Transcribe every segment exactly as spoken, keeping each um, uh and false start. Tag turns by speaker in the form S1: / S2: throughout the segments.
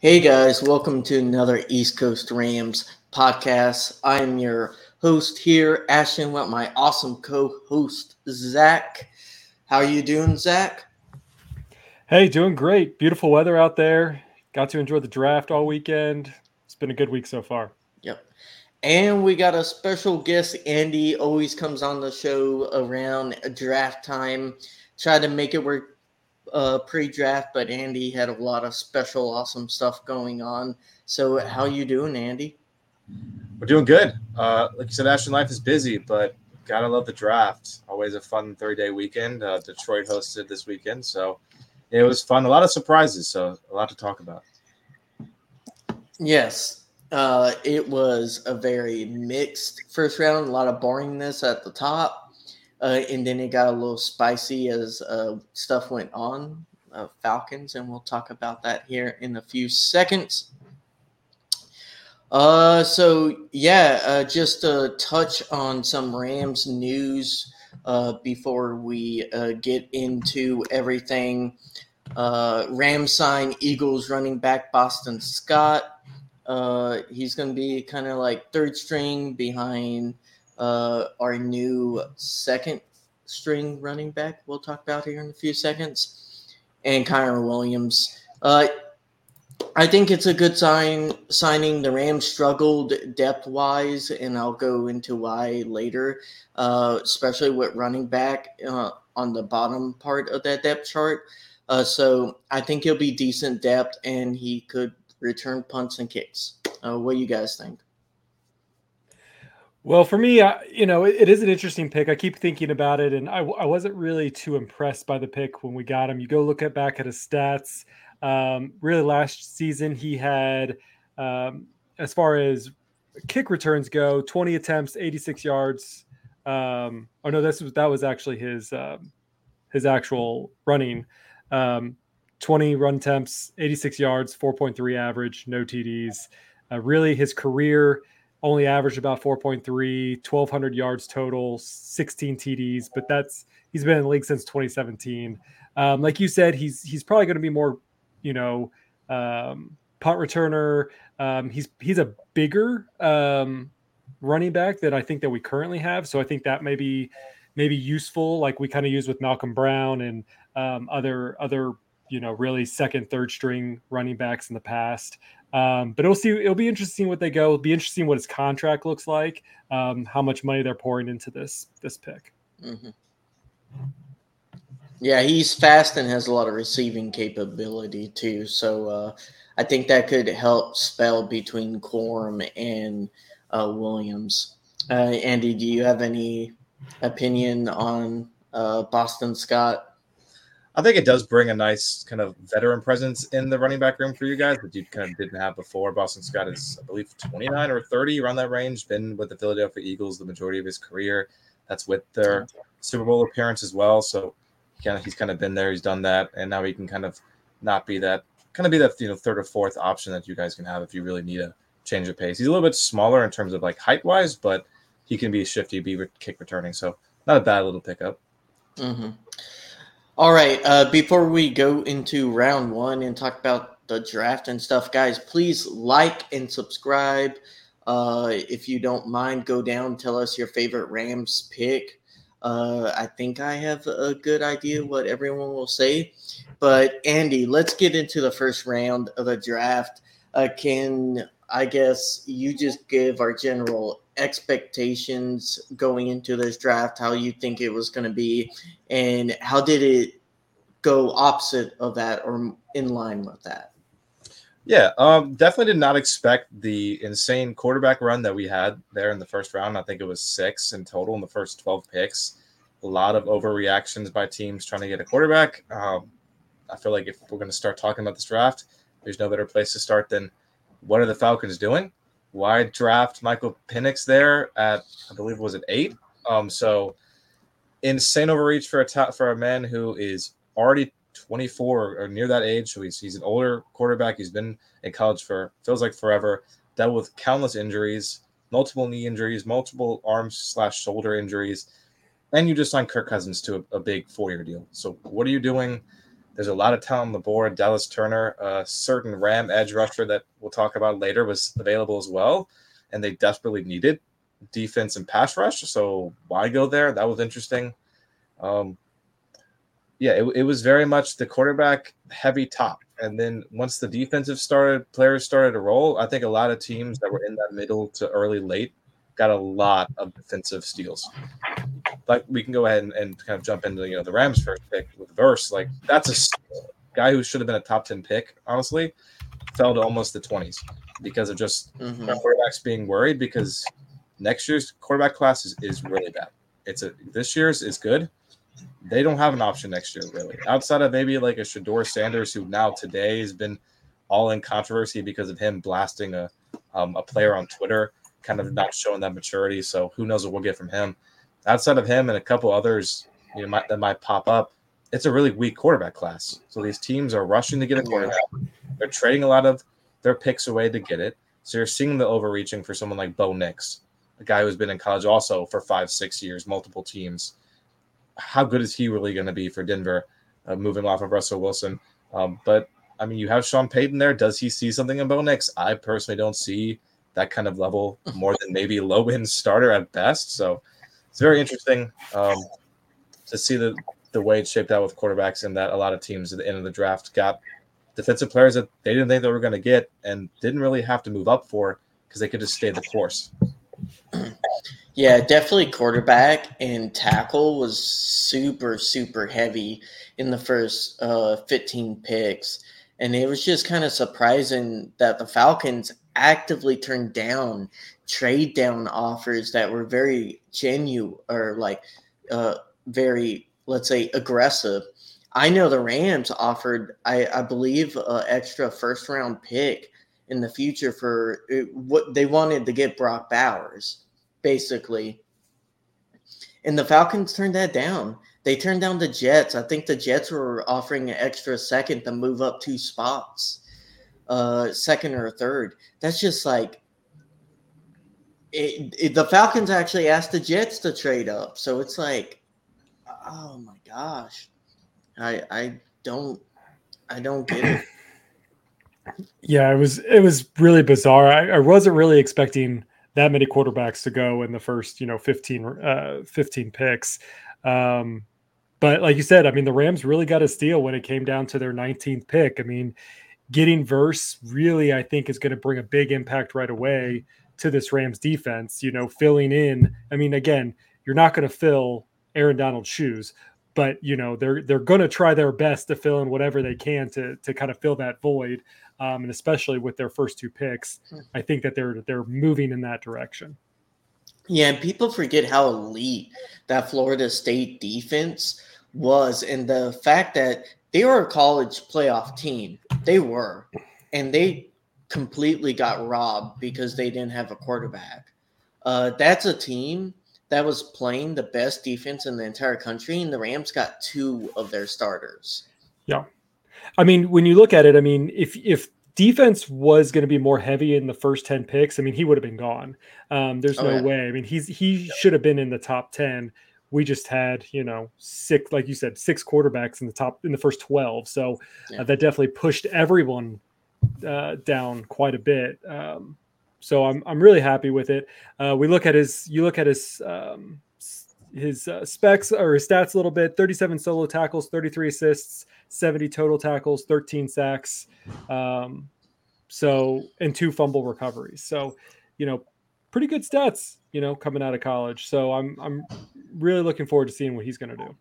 S1: Hey guys, welcome to another East Coast Rams podcast. I'm your host here, Ashton, with my awesome co-host Zach. How are you doing, Zach?
S2: Hey, doing great. Beautiful weather out there. Got to enjoy the draft all weekend. It's been a good week so far.
S1: Yep. And we got a special guest, Andy. Always comes on the show around draft time. Try to make it work uh, pre-draft, but Andy had a lot of special, awesome stuff going on. So, how you doing, Andy?
S3: We're doing good. Uh, like you said, Ashton, life is busy, but gotta love the draft. Always a fun three-day weekend. Uh, Detroit hosted this weekend, so it was fun. A lot of surprises, so a lot to talk about.
S1: Yes, uh, it was a very mixed first round, a lot of boringness at the top, uh, and then it got a little spicy as uh, stuff went on. Uh, Falcons, and we'll talk about that here in a few seconds. Uh, so yeah, uh, just to touch on some Rams news uh, before we uh, get into everything. Uh, Rams sign Eagles running back Boston Scott. Uh, he's going to be kind of like third string behind uh, our new second string running back we'll talk about here in a few seconds. And Kyren Williams. Uh, I think it's a good sign signing. The Rams struggled depth wise, and I'll go into why later, uh, especially with running back uh, on the bottom part of that depth chart. Uh, so I think he'll be decent depth, and he could return punts and kicks. Uh, what do you guys think?
S2: Well, for me, I, you know, it, it is an interesting pick. I keep thinking about it, and I, I wasn't really too impressed by the pick when we got him. You go look at back at his stats. Um, really, last season he had, um, as far as kick returns go, twenty attempts, eighty-six yards. Um, oh no, this was that was actually his um, his actual running. Um, twenty run attempts, eighty-six yards, four point three average, no T Ds. Uh, really, his career only averaged about four point three, twelve hundred yards total, sixteen T Ds, but that's he's been in the league since twenty seventeen. Um, like you said, he's he's probably going to be more, you know, um, punt returner. Um, he's he's a bigger um, running back than I think that we currently have, so I think that may be maybe useful, like we kind of use with Malcolm Brown and um, other other you know really second, third string running backs in the past. Um, but it'll see. It'll be interesting what they go. It'll be interesting what his contract looks like, um, how much money they're pouring into this this pick.
S1: Mm-hmm. Yeah, he's fast and has a lot of receiving capability too. So uh, I think that could help spell between Corum and uh, Williams. Uh, Andy, do you have any opinion on uh, Boston Scott?
S3: I think it does bring a nice kind of veteran presence in the running back room for you guys that you kind of didn't have before. Boston Scott is, I believe, twenty-nine or thirty around that range. Been with the Philadelphia Eagles the majority of his career. That's with their Super Bowl appearance as well. So kind of, he's kind of been there. He's done that, and now he can kind of not be that kind of be that you know third or fourth option that you guys can have if you really need a change of pace. He's a little bit smaller in terms of like height wise, but he can be shifty, be kick returning. So not a bad little pickup.
S1: Mm-hmm. All right. Uh, before we go into round one and talk about the draft and stuff, guys, please like and subscribe. Uh, if you don't mind, go down, tell us your favorite Rams pick. Uh, I think I have a good idea what everyone will say. But, Andy, let's get into the first round of the draft. Uh, can, I guess, you just give our general expectations going into this draft, how you think it was going to be, and how did it go opposite of that or in line with that?
S3: Yeah, um, definitely did not expect the insane quarterback run that we had there in the first round. I think it was six in total in the first twelve picks. A lot of overreactions by teams trying to get a quarterback. Um, I feel like if we're going to start talking about this draft, there's no better place to start than what are the Falcons doing? Why draft Michael Penix there at, I believe, was it eight? Um, so insane overreach for a ta- for a man who is already twenty-four or near that age. So he's, he's an older quarterback. He's been in college for feels like forever, dealt with countless injuries, multiple knee injuries, multiple arm slash shoulder injuries. And you just signed Kirk Cousins to a, a big four-year deal. So what are you doing? There's a lot of talent on the board. Dallas Turner, a certain Ram edge rusher that we'll talk about later, was available as well, and they desperately needed defense and pass rush. So why go there? That was interesting. Um, yeah, it, it was very much the quarterback heavy top. And then once the defensive started, players started to roll, I think a lot of teams that were in that middle to early late got a lot of defensive steals. Like we can go ahead and, and kind of jump into, you know, the Rams first pick with Verse. Like that's a guy who should have been a top ten pick, honestly, fell to almost the twenties because of just mm-hmm. quarterbacks being worried because next year's quarterback class is, is really bad. It's a this year's is good. They don't have an option next year, really. Outside of maybe like a Shedeur Sanders, who now today has been all in controversy because of him blasting a um, a player on Twitter, kind of not showing that maturity. So who knows what we'll get from him. Outside of him and a couple others, you know, might, that might pop up, it's a really weak quarterback class. So these teams are rushing to get a quarterback. They're trading a lot of their picks away to get it. So you're seeing the overreaching for someone like Bo Nix, a guy who's been in college also for five, six years, multiple teams. How good is he really going to be for Denver, uh, moving off of Russell Wilson? Um, but, I mean, you have Sean Payton there. Does he see something in Bo Nix? I personally don't see that kind of level more than maybe low-end starter at best. So it's very interesting um, to see the, the way it's shaped out with quarterbacks and that a lot of teams at the end of the draft got defensive players that they didn't think they were going to get and didn't really have to move up for because they could just stay the course.
S1: Yeah, definitely quarterback and tackle was super, super heavy in the first uh, fifteen picks. And it was just kind of surprising that the Falcons actively turned down trade down offers that were very genuine or like uh, very, let's say, aggressive. I know the Rams offered, I, I believe, an extra first round pick in the future for what they wanted to get Brock Bowers. Basically. And the Falcons turned that down. They turned down the Jets. I think the Jets were offering an extra second to move up two spots, uh, second or third. That's just like it, it, the Falcons actually asked the Jets to trade up. So it's like, oh my gosh, I I don't I don't get it.
S2: Yeah, it was it was really bizarre. I, I wasn't really expecting that many quarterbacks to go in the first, you know, fifteen, uh, fifteen picks. Um, but like you said, I mean, the Rams really got a steal when it came down to their nineteenth pick. I mean, getting Verse really, I think, is going to bring a big impact right away to this Rams defense, you know, filling in. I mean, again, you're not going to fill Aaron Donald's shoes, but, you know, they're, they're going to try their best to fill in whatever they can to, to kind of fill that void. Um, and especially with their first two picks, I think that they're they're moving in that direction.
S1: Yeah, and people forget how elite that Florida State defense was, and the fact that they were a college playoff team. They were, and they completely got robbed because they didn't have a quarterback. Uh, that's a team that was playing the best defense in the entire country, and the Rams got two of their starters.
S2: Yeah. I mean, when you look at it, I mean, if if defense was going to be more heavy in the first ten picks, I mean, he would have been gone. Um, there's oh, no yeah. way. I mean, he's he should have been in the top ten. We just had, you know, six, like you said, six quarterbacks in the top in the first twelve. So yeah. uh, that definitely pushed everyone uh, down quite a bit. Um, so I'm I'm really happy with it. Uh, we look at his, you look at his. Um, his uh, specs or his stats a little bit: thirty-seven solo tackles, thirty-three assists, seventy total tackles, thirteen sacks. Um, so, and two fumble recoveries. So, you know, pretty good stats, you know, coming out of college. So I'm, I'm really looking forward to seeing what he's going to do.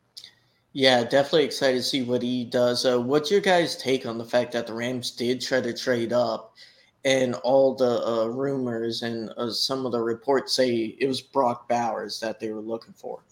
S1: Yeah, definitely excited to see what he does. Uh, what's your guys' take on the fact that the Rams did try to trade up? And all the uh, rumors and uh, some of the reports say it was Brock Bowers that they were looking for.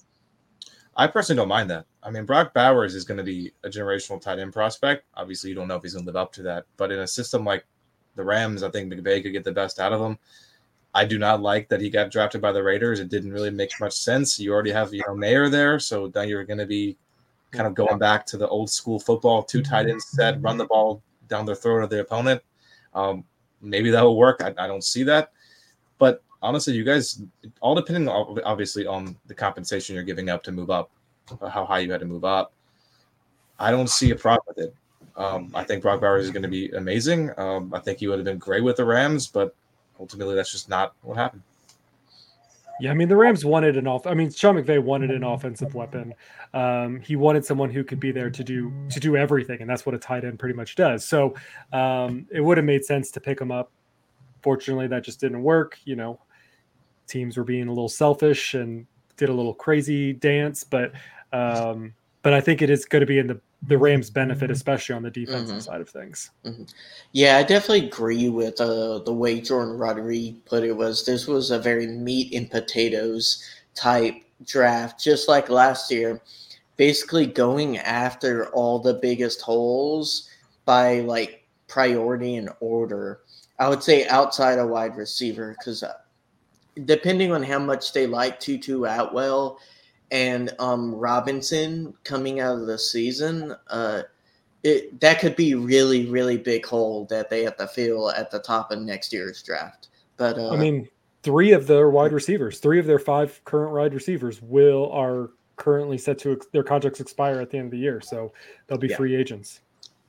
S3: I personally don't mind that. I mean, Brock Bowers is going to be a generational tight end prospect. Obviously, you don't know if he's going to live up to that. But in a system like the Rams, I think McVay could get the best out of him. I do not like that he got drafted by the Raiders. It didn't really make much sense. You already have, you know, Mayer there, so now you're going to be kind of going back to the old school football, two tight ends set, run the ball down the throat of the opponent. Um, Maybe that will work. I, I don't see that. But honestly, you guys, all depending on, obviously on the compensation you're giving up to move up, how high you had to move up. I don't see a problem with it. Um, I think Brock Bowers is going to be amazing. Um, I think he would have been great with the Rams, but ultimately that's just not what happened.
S2: Yeah, I mean, the Rams wanted an off. I mean, Sean McVay wanted an offensive weapon. Um, he wanted someone who could be there to do to do everything, and that's what a tight end pretty much does. So um, it would have made sense to pick him up. Fortunately, that just didn't work. You know, teams were being a little selfish and did a little crazy dance, but um, but I think it is going to be in the the Rams' benefit, especially on the defensive mm-hmm. side of things.
S1: Mm-hmm. Yeah, I definitely agree with uh, the way Jordan Rodriguez put it. Was this was a very meat and potatoes type draft, just like last year, basically going after all the biggest holes by like priority and order. I would say outside a wide receiver, because depending on how much they like Tutu Atwell and um, Robinson coming out of the season, uh, it that could be really, really big hole that they have to fill at the top of next year's draft. But uh,
S2: I mean, three of their wide receivers, three of their five current wide receivers will are currently set to their contracts expire at the end of the year, so they'll be yeah. free agents.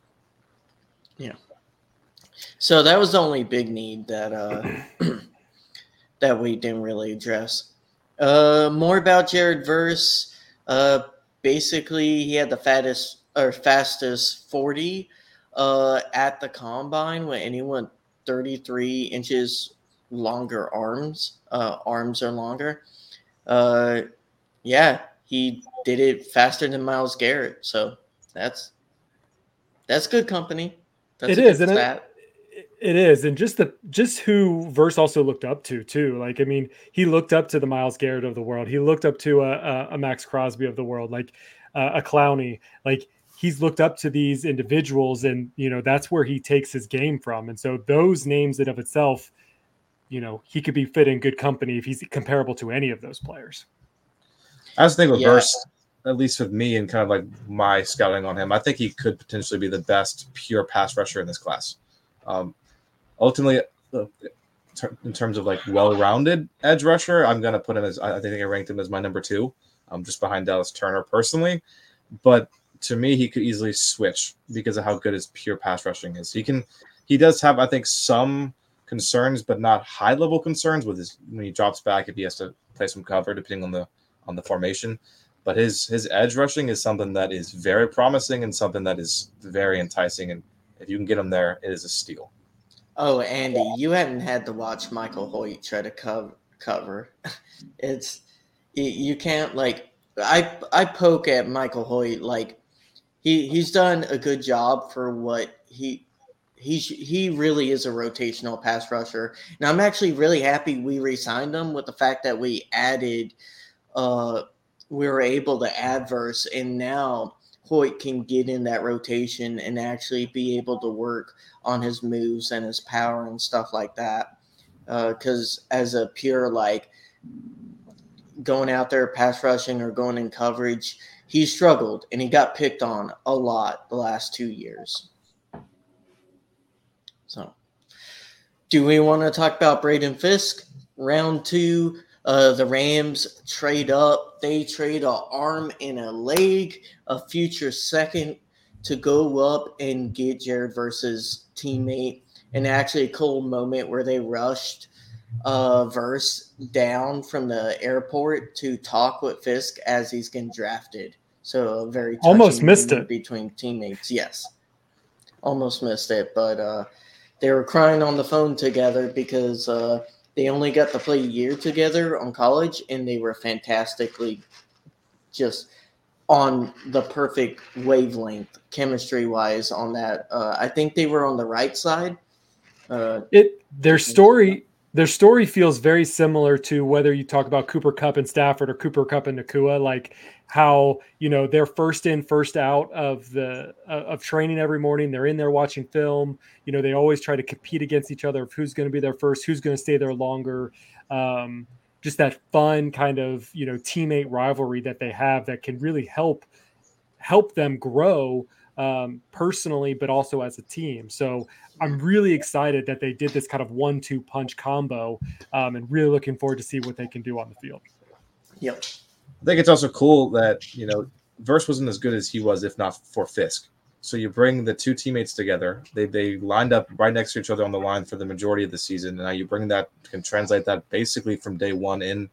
S1: Yeah. So that was the only big need that uh, that we didn't really address. Uh, more about Jared Verse. Uh, basically, he had the fattest or fastest forty uh, at the combine when anyone thirty-three inches longer arms. Uh, arms are longer. Uh, yeah, he did it faster than Myles Garrett. So that's that's good company. That's
S2: it is, and it, it is, and just the just who Verse also looked up to too. Like, I mean, he looked up to the Myles Garrett of the world. He looked up to a, a, a Max Crosby of the world, like uh, a Clowney. Like, he's looked up to these individuals, and you know that's where he takes his game from. And so those names in of itself, you know, he could be fit in good company if he's comparable to any of those players.
S3: I was thinking with yeah. Verse, at least with me and kind of like my scouting on him, I think he could potentially be the best pure pass rusher in this class. Um, ultimately, uh, in terms of like well-rounded edge rusher, I'm going to put him as, I think I ranked him as my number two, um, just behind Dallas Turner personally. But to me, he could easily switch because of how good his pure pass rushing is. He can, he does have, I think, some concerns, but not high-level concerns with his when he drops back if he has to play some cover, depending on the on the formation. But his his edge rushing is something that is very promising and something that is very enticing. And if you can get him there, it is a steal.
S1: Oh, Andy, you haven't had to watch Michael Hoyt try to cover. cover. It's you can't like I I poke at Michael Hoyt like he he's done a good job for what he he he really is a rotational pass rusher. And I'm actually really happy we re-signed him with the fact that we added uh we were able to add Verse, and now Hoyt can get in that rotation and actually be able to work on his moves and his power and stuff like that. Because uh, as a pure, like, going out there pass rushing or going in coverage, he struggled, and he got picked on a lot the last two years. So, do we want to talk about Braden Fisk? Round two, uh, the Rams trade up. They trade an arm and a leg, a future second, to go up and get Jared Verse's teammate. And actually a cool moment where they rushed uh, Verse down from the airport to talk with Fisk as he's getting drafted. So a very
S2: almost missed it
S1: between teammates. Yes, almost missed it, but uh, they were crying on the phone together because uh, they only got to play a year together on college, and they were fantastically just on the perfect wavelength chemistry-wise on that. Uh, I think they were on the right side. Uh,
S2: it their story their story feels very similar to whether you talk about Cooper Kupp and Stafford or Cooper Kupp and Nacua, like how, you know, they're first in, first out of the uh, of training every morning. They're in there watching film. You know, they always try to compete against each other of who's going to be there first, who's going to stay there longer. Um, just that fun kind of, you know, teammate rivalry that they have that can really help help them grow um, personally, but also as a team. So I'm really excited that they did this kind of one two punch combo um, and really looking forward to see what they can do on the field.
S1: Yep.
S3: I think it's also cool that, you know, Verse wasn't as good as he was if not for Fisk. So you bring the two teammates together. They they lined up right next to each other on the line for the majority of the season. And now you bring that, can translate that basically from day one in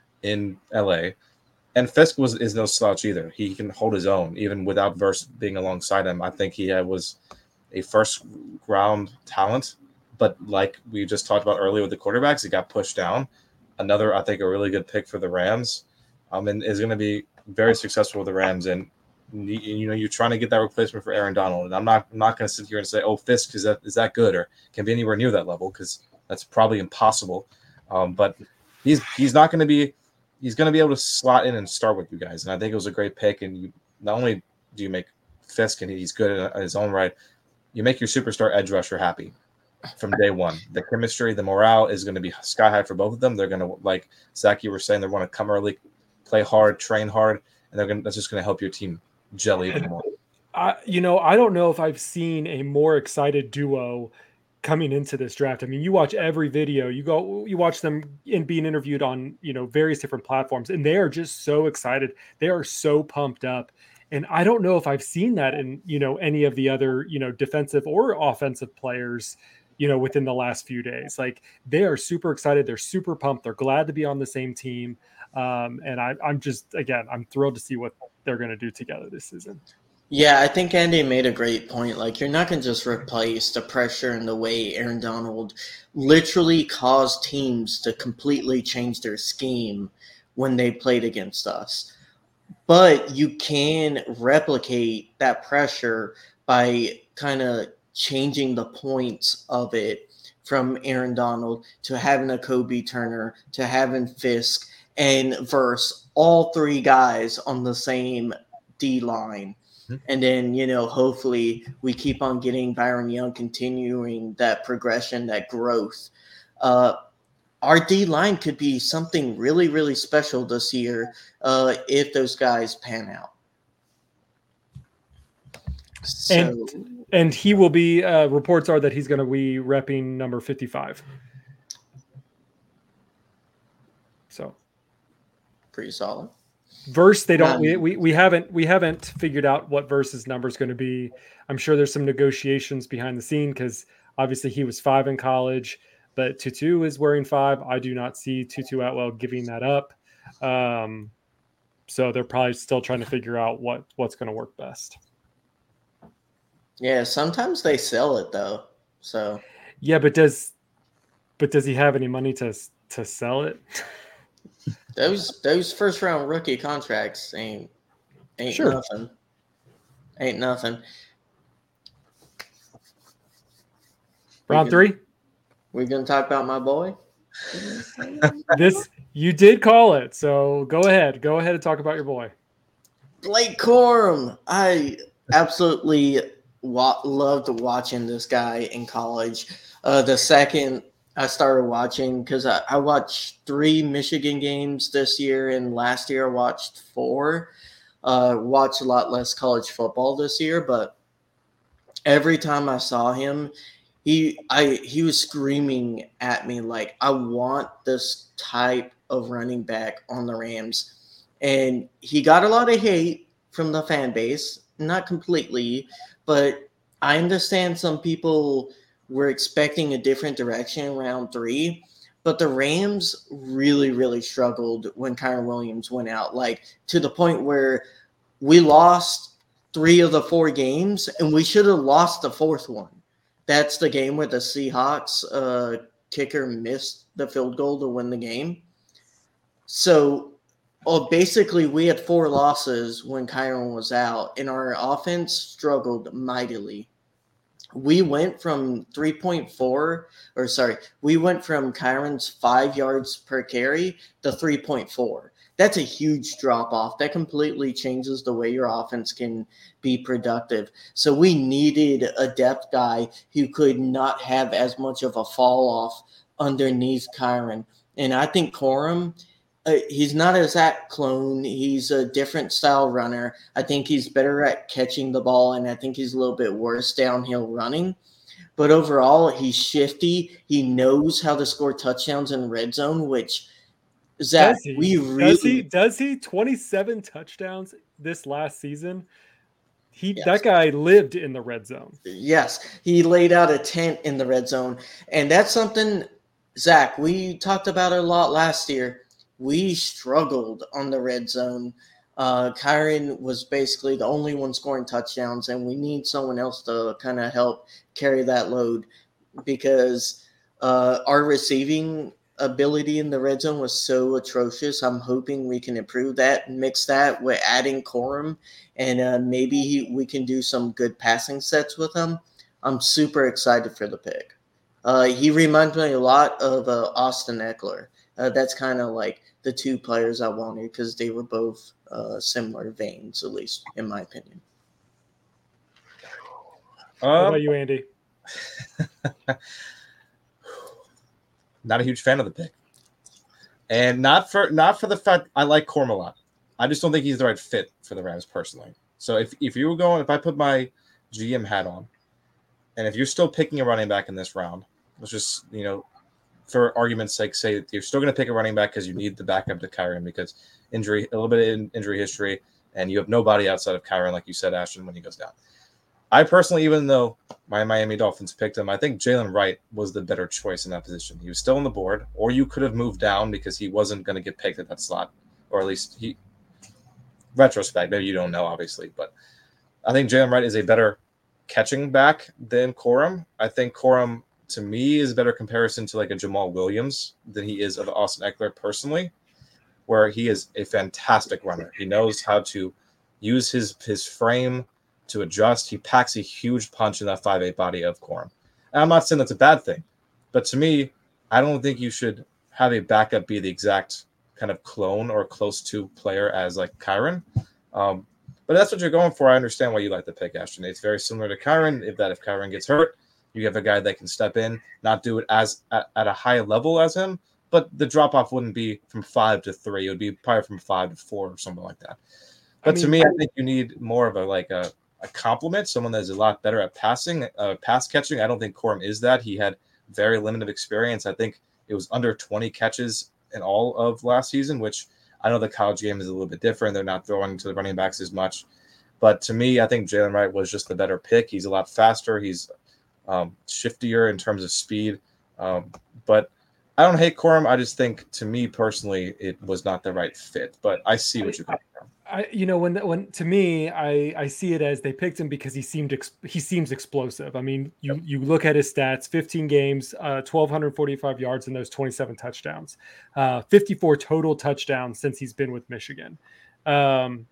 S3: in L A. And Fisk was is no slouch either. He can hold his own even without Verse being alongside him. I think he had, was a first round talent, but like we just talked about earlier with the quarterbacks, he got pushed down. Another, I think, a really good pick for the Rams, um, and is going to be very successful with the Rams. And you know, you're trying to get that replacement for Aaron Donald. And I'm not, I'm not going to sit here and say, oh, Fisk is that is that good or can be anywhere near that level, because that's probably impossible. Um, but he's he's not going to be he's going to be able to slot in and start with you guys. And I think it was a great pick. And you not only do you make Fisk and he's good in his own right, you make your superstar edge rusher happy from day one. The chemistry, the morale is going to be sky high for both of them. They're going to, like Zach, you were saying, they want to come early, play hard, train hard, and they're going to, that's just going to help your team gel even more.
S2: I, you know, I don't know if I've seen a more excited duo coming into this draft. I mean, you watch every video, you go, you watch them in being interviewed on, you know, various different platforms, and they are just so excited. They are so pumped up. And I don't know if I've seen that in, you know, any of the other, you know, defensive or offensive players, you know, within the last few days. Like, they are super excited. They're super pumped. They're glad to be on the same team. Um, and I, I'm just, again, I'm thrilled to see what they're going to do together this season.
S1: Yeah, I think Andy made a great point. Like, you're not going to just replace the pressure and the way Aaron Donald literally caused teams to completely change their scheme when they played against us. But you can replicate that pressure by kind of changing the points of it from Aaron Donald to having a Kobe Turner to having Fisk and Verse, all three guys on the same D line. And then, you know, hopefully we keep on getting Byron Young, continuing that progression, that growth. Uh, our D line could be something really, really special this year uh, if those guys pan out. So,
S2: and, and he will be, uh, reports are that he's going to be repping number fifty-five. So
S1: pretty solid.
S2: Verse, they don't. Um, we, we we haven't we haven't figured out what Verse's number is going to be. I'm sure there's some negotiations behind the scene because obviously he was five in college, but Tutu is wearing five. I do not see Tutu Atwell giving that up. Um, so they're probably still trying to figure out what what's going to work best.
S1: Yeah, sometimes they sell it though. So
S2: yeah, but does but does he have any money to to sell it?
S1: Those those first round rookie contracts ain't ain't
S2: sure.
S1: nothing. Ain't nothing.
S2: Round
S1: we
S2: three.
S1: Gonna, we gonna talk about my boy.
S2: This you did call it, so go ahead. Go ahead and talk about your boy.
S1: Blake Corum. I absolutely wa- loved watching this guy in college. Uh, the second I started watching, because I, I watched three Michigan games this year, and last year I watched four. Uh, watched a lot less college football this year, but every time I saw him, he I he was screaming at me like, I want this type of running back on the Rams. And he got a lot of hate from the fan base, not completely, but I understand some people we're expecting a different direction in round three, but the Rams really, really struggled when Kyren Williams went out, like to the point where we lost three of the four games and we should have lost the fourth one. That's the game where the Seahawks uh, kicker missed the field goal to win the game. So well, basically we had four losses when Kyren was out, and our offense struggled mightily. We went from three point four, or sorry, we went from Kyren's five yards per carry to three point four. That's a huge drop off. That completely changes the way your offense can be productive. So we needed a depth guy who could not have as much of a fall off underneath Kyren. And I think Corum, Uh, he's not a Zach clone. He's a different style runner. I think he's better at catching the ball, and I think he's a little bit worse downhill running. But overall, he's shifty. He knows how to score touchdowns in red zone, which Zach,
S2: Does he?
S1: we
S2: Does he?
S1: really
S2: Does he? twenty-seven touchdowns this last season. He
S1: yes.
S2: That guy lived in the red zone.
S1: Yes, he laid out a tent in the red zone, and that's something, Zach, we talked about it a lot last year. We struggled on the red zone. Uh, Kyren was basically the only one scoring touchdowns, and we need someone else to kind of help carry that load because uh, our receiving ability in the red zone was so atrocious. I'm hoping we can improve that, mix that with adding Corum, and uh, maybe he, we can do some good passing sets with him. I'm super excited for the pick. Uh, he reminds me a lot of uh, Austin Eckler. Uh, that's kind of like the two players I wanted because they were both uh, similar veins, at least in my opinion.
S2: Um, what about you, Andy?
S3: Not a huge fan of the pick, and not for not for the fact I like Corum a lot. I just don't think he's the right fit for the Rams personally. So if if you were going, if I put my G M hat on, and if you're still picking a running back in this round, let's just, you know, for argument's sake, say that you're still going to pick a running back because you need the backup to Kyren because injury, a little bit of injury history, and you have nobody outside of Kyren, like you said, Ashton, when he goes down. I personally, even though my Miami Dolphins picked him, I think Jalen Wright was the better choice in that position. He was still on the board, or you could have moved down because he wasn't going to get picked at that slot, or at least he. Retrospect, maybe you don't know, obviously, but I think Jalen Wright is a better catching back than Corum. I think Corum, to me, is a better comparison to like a Jamal Williams than he is of Austin Eckler personally, where he is a fantastic runner. He knows how to use his his frame to adjust. He packs a huge punch in that five eight body of Corum. And I'm not saying that's a bad thing, but to me, I don't think you should have a backup be the exact kind of clone or close to player as like Kyren. Um, but that's what you're going for. I understand why you like the pick, Ashton. It's very similar to Kyren. If that if Kyren gets hurt, you have a guy that can step in, not do it as at, at a high level as him, but the drop off wouldn't be from five to three. It would be probably from five to four or something like that. But I mean, to me, I think you need more of a like a, a complement, someone that's a lot better at passing, uh, pass catching. I don't think Corum is that. He had very limited experience. I think it was under twenty catches in all of last season, which I know the college game is a little bit different. They're not throwing to the running backs as much. But to me, I think Jalen Wright was just the better pick. He's a lot faster. He's um, shiftier in terms of speed. Um, but I don't hate Corum. I just think, to me personally, it was not the right fit. But I see what you're coming from.
S2: I, you know, when when to me, I I see it as they picked him because he seemed ex, he seems explosive. I mean, you you look at his stats: fifteen games, uh, twelve forty-five yards, and those twenty-seven touchdowns, uh, fifty-four total touchdowns since he's been with Michigan. Um,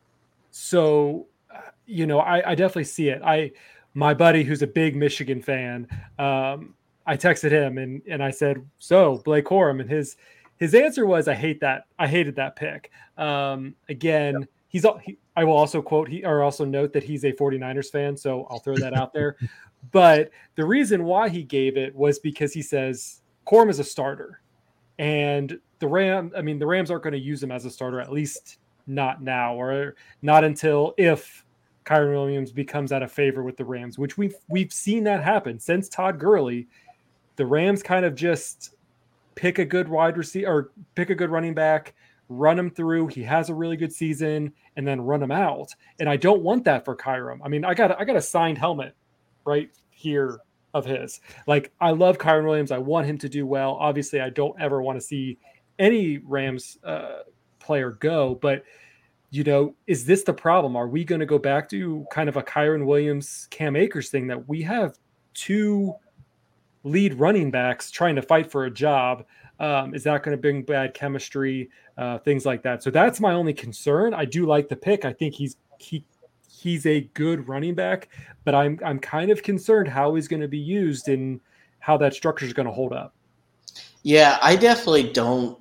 S2: so, you know, I, I definitely see it. I my buddy who's a big Michigan fan, um, I texted him and and I said, "So Blake Corum," and his. His answer was, "I hate that. I hated that pick." Um, again, yeah. he's. He, I will also quote he or also note that he's a 49ers fan, so I'll throw that out there. But the reason why he gave it was because he says Corum is a starter, and the Ram. I mean, the Rams aren't going to use him as a starter, at least not now, or not until if Kyren Williams becomes out of favor with the Rams, which we've we've seen that happen since Todd Gurley. The Rams kind of just pick a good wide receiver or pick a good running back, run him through. He has a really good season and then run him out. And I don't want that for Kyren. I mean, I got, I got a signed helmet right here of his. Like, I love Kyren Williams. I want him to do well. Obviously I don't ever want to see any Rams uh, player go, but you know, is this the problem? Are we going to go back to kind of a Kyren Williams, Cam Akers thing that we have two lead running backs trying to fight for a job? Um, is that going to bring bad chemistry, uh, things like that? So that's my only concern. I do like the pick. I think he's he he's a good running back, but I'm I'm kind of concerned how he's going to be used and how that structure is going to hold up.
S1: Yeah, I definitely don't.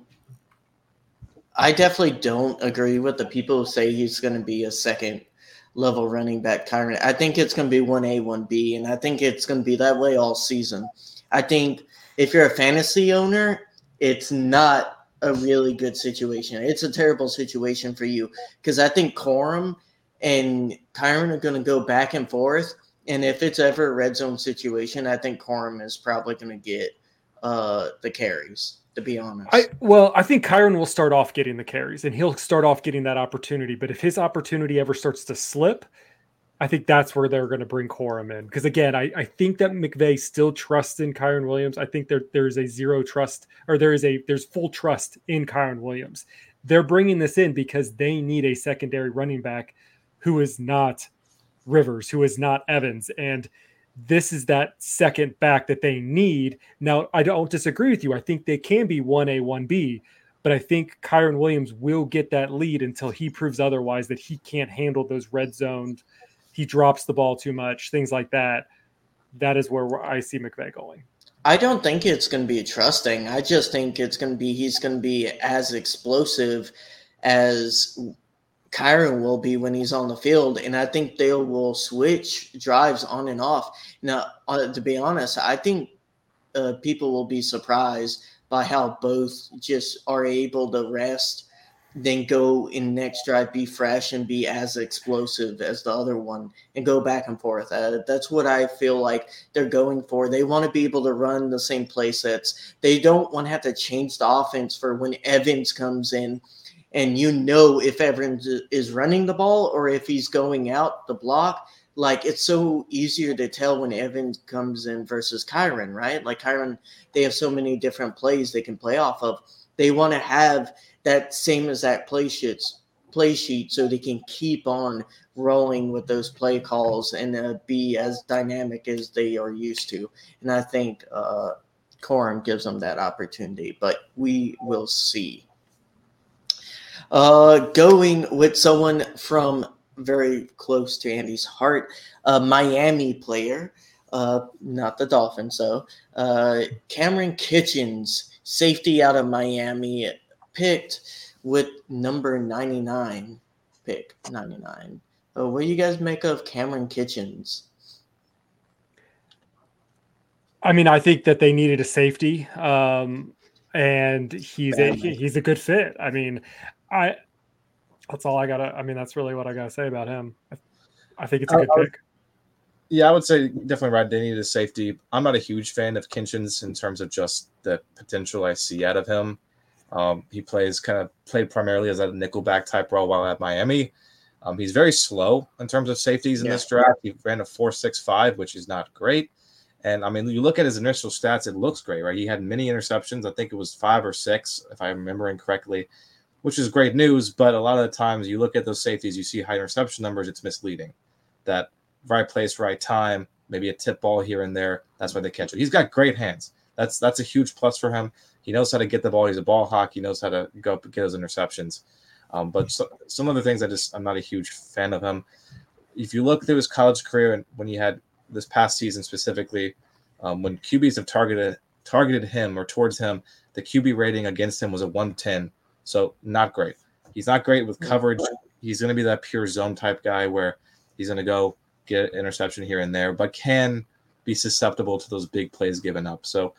S1: I definitely don't agree with the people who say he's going to be a second level running back, Kyren. I think it's going to be one A, one B, and I think it's going to be that way all season. I think if you're a fantasy owner, it's not a really good situation. It's a terrible situation for you because I think Corum and Kyren are going to go back and forth. And if it's ever a red zone situation, I think Corum is probably going to get uh, the carries. to be honest.
S2: I well, I think Kyren will start off getting the carries, and he'll start off getting that opportunity. But if his opportunity ever starts to slip, I think that's where they're going to bring Corum in. Because again, I, I think that McVay still trusts in Kyren Williams. I think there there is a zero trust, or there is a there's full trust in Kyren Williams. They're bringing this in because they need a secondary running back who is not Rivers, who is not Evans, and this is that second back that they need. Now, I don't disagree with you. I think they can be one A, one B, but I think Kyren Williams will get that lead until he proves otherwise, that he can't handle those red zones. He drops the ball too much, things like that. That is where I see McVay going.
S1: I don't think it's going to be trusting. I just think it's going to be he's going to be as explosive as Kyren will be when he's on the field, and I think they will switch drives on and off. Now, uh, to be honest, I think uh, people will be surprised by how both just are able to rest, then go in next drive, be fresh, and be as explosive as the other one, and go back and forth. Uh, that's what I feel like they're going for. They want to be able to run the same play sets. They don't want to have to change the offense for when Evans comes in. And you know if Evans is running the ball or if he's going out the block. Like, it's so easier to tell when Evans comes in versus Kyren, right? Like, Kyren, they have so many different plays they can play off of. They want to have that same exact play sheets, play sheet so they can keep on rolling with those play calls and uh, be as dynamic as they are used to. And I think uh, Corum gives them that opportunity, but we will see. Uh, going with someone from very close to Andy's heart, a Miami player, uh, not the Dolphins, though. Uh, Cameron Kitchens, safety out of Miami, picked with number ninety-nine, pick ninety-nine. Uh, what do you guys make of Cameron Kitchens?
S2: I mean, I think that they needed a safety, um, and he's a, he's a good fit. I mean, I that's all I gotta. I mean, that's really what I gotta say about him. I, I think it's a good I, I would, pick.
S3: Yeah, I would say definitely right. They needed a safety. I'm not a huge fan of Kitchens in terms of just the potential I see out of him. Um, he plays kind of played primarily as a nickelback type role while at Miami. Um, he's very slow in terms of safeties in yeah. this draft. He ran a four six five, which is not great. And I mean, you look at his initial stats; it looks great, right? He had many interceptions. I think it was five or six, if I'm remembering correctly, which is great news. But a lot of the times you look at those safeties, you see high interception numbers, it's misleading. That right place, right time, maybe a tip ball here and there. That's why they catch it. He's got great hands. That's that's a huge plus for him. He knows how to get the ball. He's a ball hawk. He knows how to go up and get those interceptions. Um, but so, some of the things I just I'm not a huge fan of him. If you look through his college career and when he had this past season specifically, um, when Q Bs have targeted targeted him or towards him, the Q B rating against him was a one ten. So not great. He's not great with coverage. He's going to be that pure zone type guy where he's going to go get interception here and there, but can be susceptible to those big plays given up. So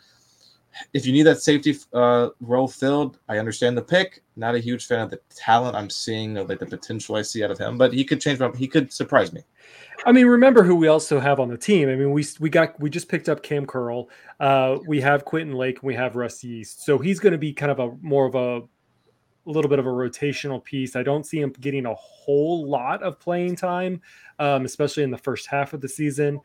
S3: if you need that safety uh, role filled, I understand the pick. Not a huge fan of the talent I'm seeing, or like the potential I see out of him, but he could change my. He could surprise me.
S2: I mean, remember who we also have on the team. I mean, we we got we just picked up Cam Curl. Uh, we have Quentin Lake. And we have Rusty East. So he's going to be kind of a more of a a little bit of a rotational piece. I don't see him getting a whole lot of playing time, um, especially in the first half of the season.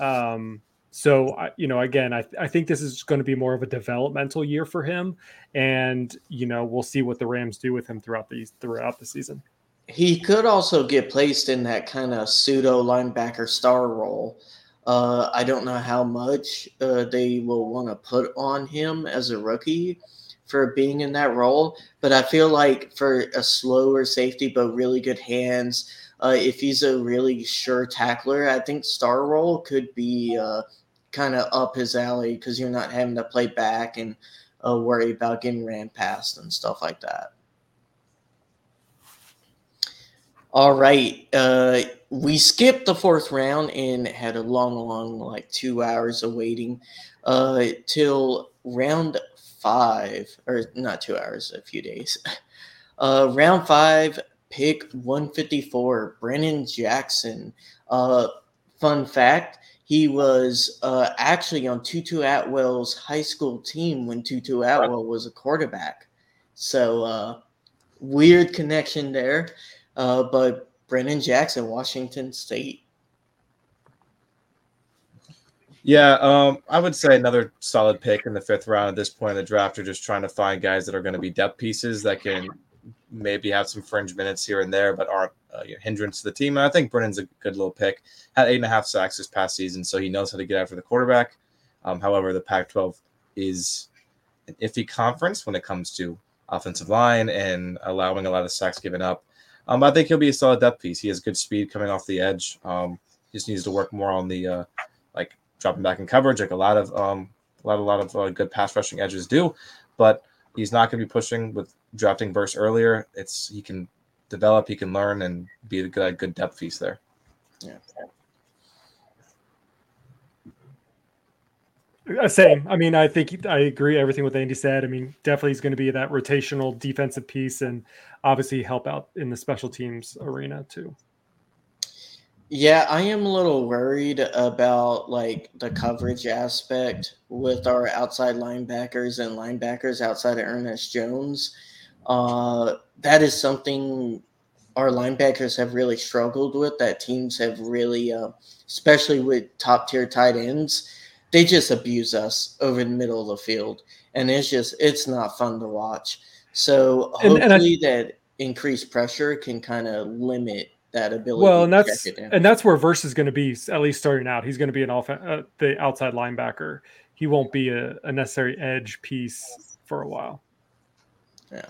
S2: Um, so, I, you know, again, I, I think this is going to be more of a developmental year for him. And, you know, we'll see what the Rams do with him throughout the, throughout the season.
S1: He could also get placed in that kind of pseudo linebacker star role. Uh, I don't know how much uh, they will want to put on him as a rookie for being in that role, but I feel like for a slower safety but really good hands, uh, if he's a really sure tackler, I think star role could be uh, kind of up his alley because you're not having to play back and uh, worry about getting ran past and stuff like that. All right, uh, we skipped the fourth round and had a long, long, like two hours of waiting uh, till round five, or not two hours, a few days. Uh, round five, pick one fifty-four, Brennan Jackson. Uh, fun fact, he was uh, actually on Tutu Atwell's high school team when Tutu Atwell was a quarterback. So uh, weird connection there. Uh, but Brennan Jackson, Washington State.
S3: Yeah, um, I would say another solid pick in the fifth round at this point in the draft. Are just trying to find guys that are going to be depth pieces that can maybe have some fringe minutes here and there, but aren't a you know, hindrance to the team. And I think Brennan's a good little pick. Had eight and a half sacks this past season, so he knows how to get after the quarterback. Um, however, the Pac twelve is an iffy conference when it comes to offensive line and allowing a lot of sacks given up. Um, I think he'll be a solid depth piece. He has good speed coming off the edge. Um, he just needs to work more on the uh, like dropping back in coverage, like a lot of um, a lot, a lot of uh, good pass rushing edges do. But he's not going to be pushing with drafting bursts earlier. It's he can develop, he can learn, and be a good, good depth piece there.
S1: Yeah.
S2: Same. I mean, I think I agree everything with Andy said. I mean, definitely he's going to be that rotational defensive piece and obviously help out in the special teams arena too.
S1: Yeah, I am a little worried about like the coverage aspect with our outside linebackers and linebackers outside of Ernest Jones. Uh, that is something our linebackers have really struggled with, that teams have really, uh, especially with top tier tight ends, they just abuse us over the middle of the field. And it's just, it's not fun to watch. So hopefully and, and I, that increased pressure can kind of limit that ability.
S2: Well, and
S1: to
S2: that's
S1: check it down.
S2: and that's where Verse is going to be, at least starting out. He's going to be an off uh, the outside linebacker. He won't be a, a necessary edge piece for a while.
S1: Yeah.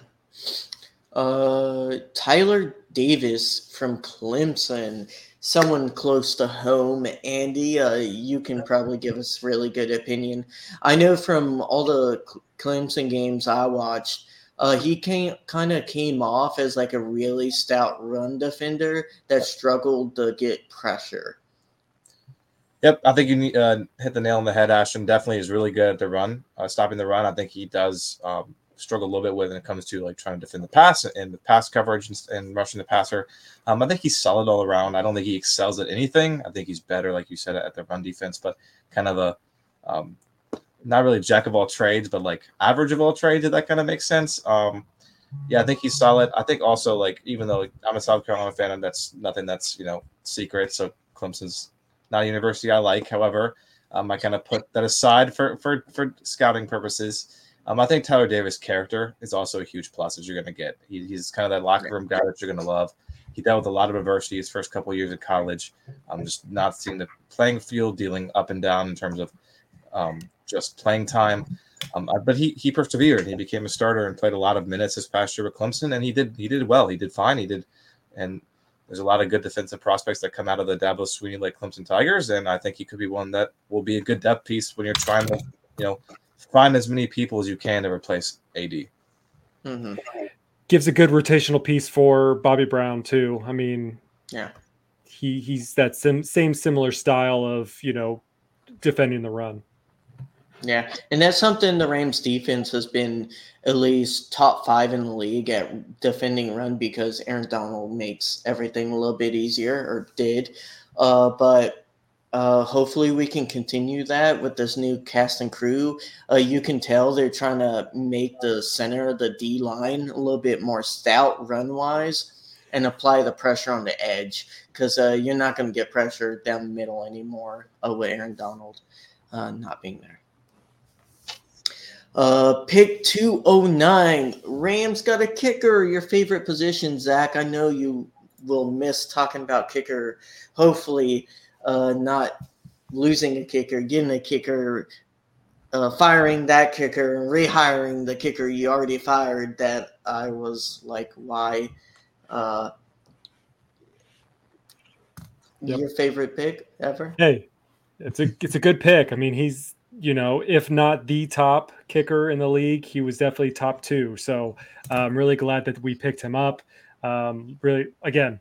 S1: Uh, Tyler Davis from Clemson, someone close to home. Andy, uh, you can probably give us really good opinion. I know from all the Clemson games I watched, Uh, he came kind of came off as like a really stout run defender that struggled to get pressure.
S3: Yep, I think you uh, hit the nail on the head. Ashton definitely is really good at the run, uh, stopping the run. I think he does um, struggle a little bit with when it comes to like trying to defend the pass and the pass coverage and, and rushing the passer. Um, I think he's solid all around. I don't think he excels at anything. I think he's better, like you said, at the run defense, but kind of a um, not really jack of all trades, but like average of all trades, if that kind of makes sense. Um, yeah, I think he's solid. I think also like, even though I'm a South Carolina fan and that's nothing that's, you know, secret. So Clemson's not a university I like. However, um, I kind of put that aside for, for, for scouting purposes. Um, I think Tyler Davis' character is also a huge plus that you're going to get. He, he's kind of that locker room guy that you're going to love. He dealt with a lot of adversity his first couple of years of college. I'm just not seeing the playing field dealing up and down in terms of um, just playing time. Um, but he he persevered. He became a starter and played a lot of minutes this past year with Clemson, and he did he did well. He did fine. He did, and there's a lot of good defensive prospects that come out of the Dabo Swinney like Clemson Tigers, and I think he could be one that will be a good depth piece when you're trying to, you know, find as many people as you can to replace A D.
S1: Mm-hmm.
S2: Gives a good rotational piece for Bobby Brown too. I mean,
S1: yeah,
S2: he he's that sim, same similar style of, you know, defending the run.
S1: Yeah, and that's something the Rams defense has been at least top five in the league at defending run, because Aaron Donald makes everything a little bit easier, or did. Uh, but uh, hopefully we can continue that with this new cast and crew. Uh, you can tell they're trying to make the center of the D line a little bit more stout run-wise and apply the pressure on the edge, because uh, you're not going to get pressure down the middle anymore uh, with Aaron Donald uh, not being there. Uh, pick two oh nine. Rams got a kicker. Your favorite position, Zach. I know you will miss talking about kicker. Hopefully, uh, not losing a kicker, getting a kicker, uh, firing that kicker, and rehiring the kicker you already fired. That I was like, why? Uh, yep. Your favorite pick ever?
S2: Hey, it's a it's a good pick. I mean, he's, you know, if not the top kicker in the league, he was definitely top two. So I'm really glad that we picked him up. Um, really, again,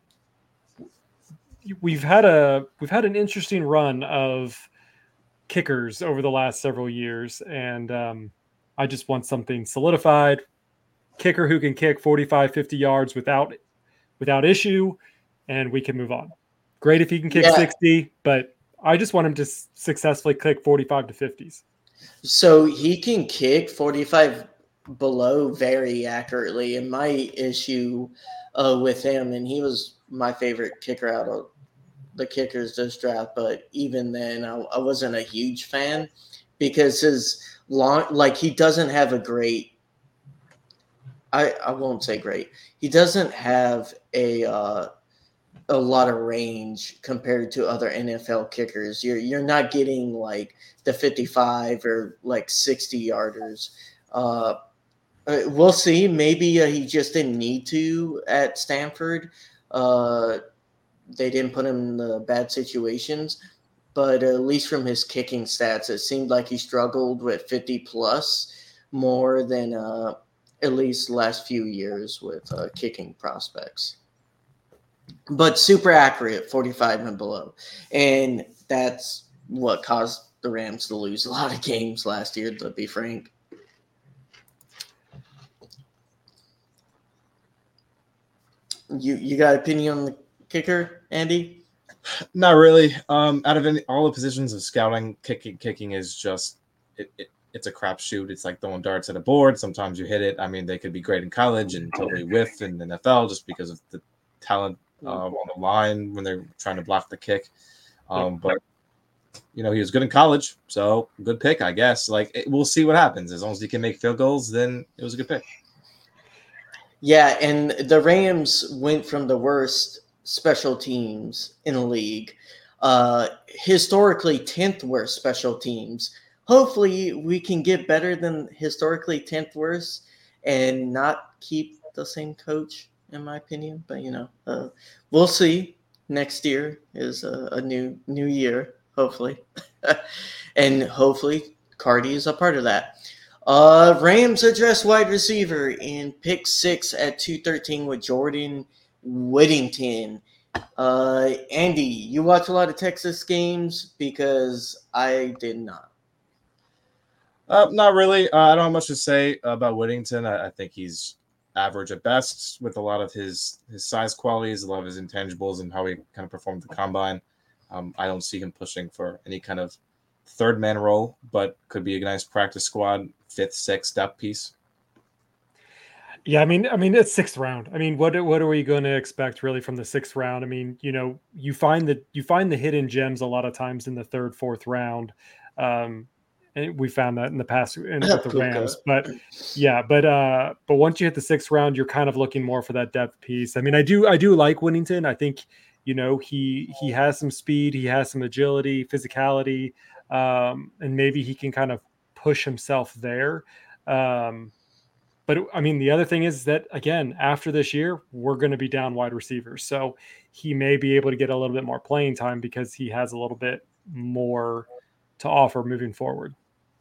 S2: we've had a we've had an interesting run of kickers over the last several years, and um, I just want something solidified. Kicker who can kick forty-five, fifty yards without without issue, and we can move on. Great if he can kick yeah. sixty, but I just want him to s- successfully kick forty-five to fifties.
S1: So he can kick forty-five below very accurately. And my issue uh, with him, and he was my favorite kicker out of the kickers this draft, but even then, I, I wasn't a huge fan because his long, like he doesn't have a great. I I won't say great. He doesn't have a uh, a lot of range compared to other N F L kickers. You're you're not getting like the fifty-five or like sixty yarders. Uh, uh, we'll see. Maybe uh, he just didn't need to at Stanford. Uh, they didn't put him in the bad situations, but at least from his kicking stats, it seemed like he struggled with fifty plus more than uh, at least last few years with uh, kicking prospects. But super accurate, forty-five and below. And that's what caused the Rams to lose a lot of games last year, to be frank. You you got an opinion on the kicker, Andy?
S3: Not really. Um, out of any, all the positions of scouting, kicking kicking is just it, it, it's a crapshoot. It's like throwing darts at a board. Sometimes you hit it. I mean, they could be great in college and totally whiff in the N F L just because of the talent um, on the line when they're trying to block the kick. Um, but you know, he was good in college, so good pick, I guess. Like it, we'll see what happens. As long as he can make field goals, then it was a good pick.
S1: Yeah, and the Rams went from the worst special teams in the league, uh, historically tenth worst special teams. Hopefully, we can get better than historically tenth worst and not keep the same coach, in my opinion. But you know, uh, we'll see. Next year is a, a new new year, hopefully, and hopefully Cardi is a part of that. Uh, Rams address wide receiver in pick six at two thirteen with Jordan Whittington. Uh, Andy, you watch a lot of Texas games because I did not.
S3: Uh, not really. Uh, I don't have much to say about Whittington. I, I think he's average at best with a lot of his his size qualities, a lot of his intangibles, and how he kind of performed at the combine. Um, I don't see him pushing for any kind of third man role, but could be a nice practice squad fifth, sixth depth piece.
S2: Yeah, I mean, I mean, it's sixth round. I mean, what what are we going to expect really from the sixth round? I mean, you know, you find the you find the hidden gems a lot of times in the third, fourth round. Um, and we found that in the past in, with the Rams, but yeah, but uh, but once you hit the sixth round, you're kind of looking more for that depth piece. I mean, I do I do like Whittington. I think you know he he has some speed, he has some agility, physicality, um, and maybe he can kind of push himself there. Um, But I mean, the other thing is that, again, after this year, we're going to be down wide receivers. So he may be able to get a little bit more playing time because he has a little bit more to offer moving forward.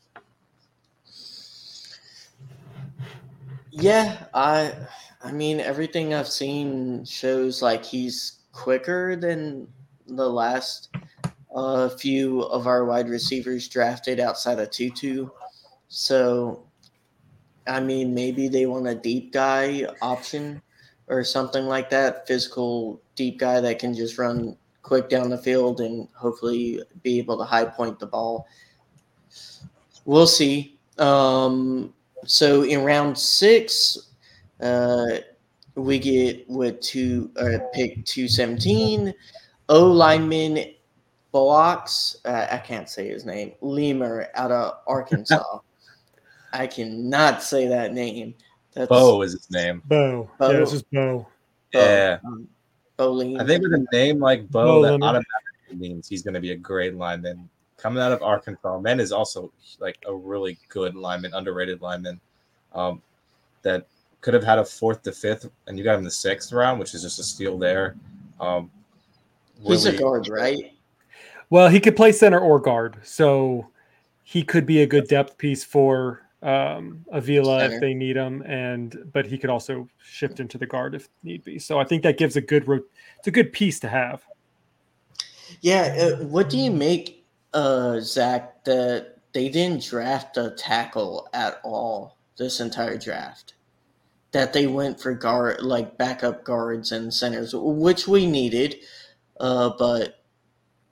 S1: Yeah, I I mean everything I've seen shows like he's quicker than the last uh, few of our wide receivers drafted outside of Tutu. So I mean, maybe they want a deep guy option or something like that, physical deep guy that can just run quick down the field and hopefully be able to high point the ball. We'll see. Um, so in round six, uh, we get with two uh, pick two seventeen. O lineman blocks. Uh, I can't say his name. Lemur out of Arkansas. I cannot say that name. That's
S3: Bo is his name.
S2: Bo.
S1: Bo.
S2: Yeah, it's just Bo.
S3: Yeah.
S1: Bo, um, Bo Lemur.
S3: I think with a name like Bo,
S2: Bo
S3: that
S2: Lemur.
S3: automatically means he's going to be a great lineman. Coming out of Arkansas, man is also like a really good lineman, underrated lineman. Um, that could have had a fourth to fifth, and you got him in the sixth round, which is just a steal there. Um,
S1: He's
S3: really,
S1: a guard, right?
S2: Well, he could play center or guard. So he could be a good depth piece for um, Avila
S1: Center.
S2: if they need him, and but he could also shift into the guard if need be. So I think that gives a good it's a good piece to have.
S1: Yeah. Uh, what do you make, uh, Zach, that they didn't draft a tackle at all this entire draft? That they went for guard, like backup guards and centers, which we needed, uh, but